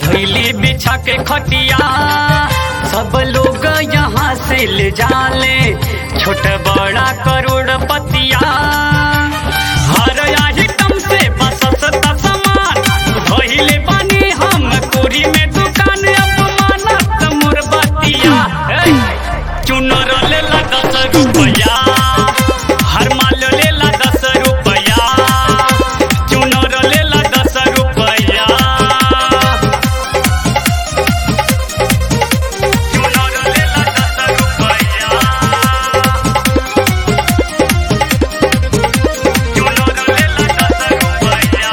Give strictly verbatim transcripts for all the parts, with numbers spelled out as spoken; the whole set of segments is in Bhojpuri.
धैली बिछा के खटिया सब लोग यहाँ से ले जाले छोट बड़ा करोड़पतिया हर आइटम से बसत सामान धैले बनी हम कोरी में दुकान अपमानत मोर बतिया चुनर लेला दस रुपया हर माल लेला दस रुपया चुनर लेला दस रुपया चुनर लेला दस रुपया चुनर लेला दस रुपया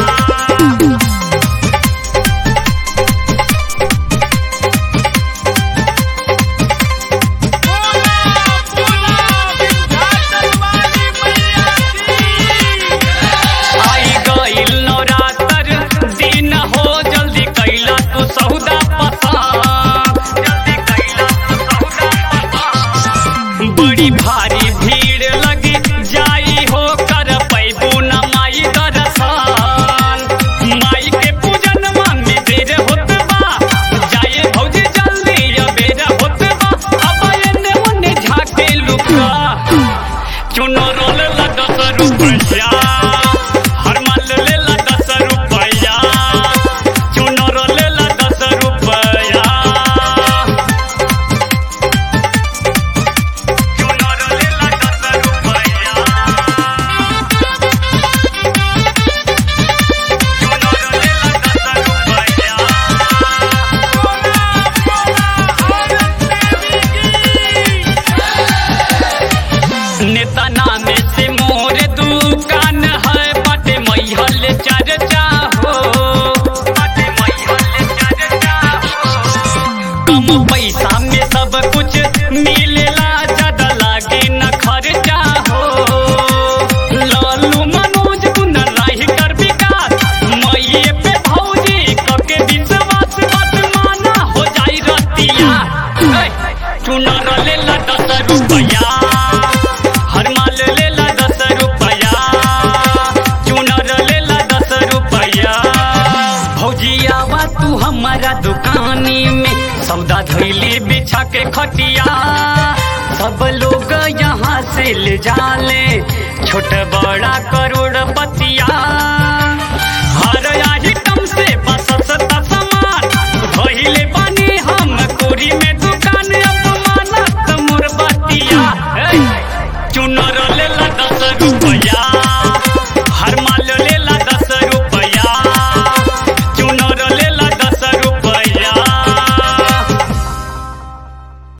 बड़ी भारी भीड़ लगी जाई हो कर पैबू न माई दर्शन माई के पूजन में देर होत बा जाए भौजी जल्दी अबेर होत बा अब एने ओने झाके लुका चुनर लेला दस रुपया हर माल लेला दस रुपया चुनर लेला दस रुपया नेता नामे से मोर दुकान है बाटे मैहल चर्चा हो बाटे मैहल चर्चा हो कम पैसा में सब कुछ मिलेला ज्यादा लागे न खर्चा हो लालू मनोज गुन राही कर विकास मैये पे भौजी कके विश्वास बात माना हो जाई रतिया चुनर लेला दस रुपया हर माल लेला दस रुपया चुनर लेला दस रुपया भौजियावा तू हमारा दुकानी में सौदा धैली बिछा के खटिया सब लोग यहाँ से ले जाले छोट बड़ा करोड़पतिया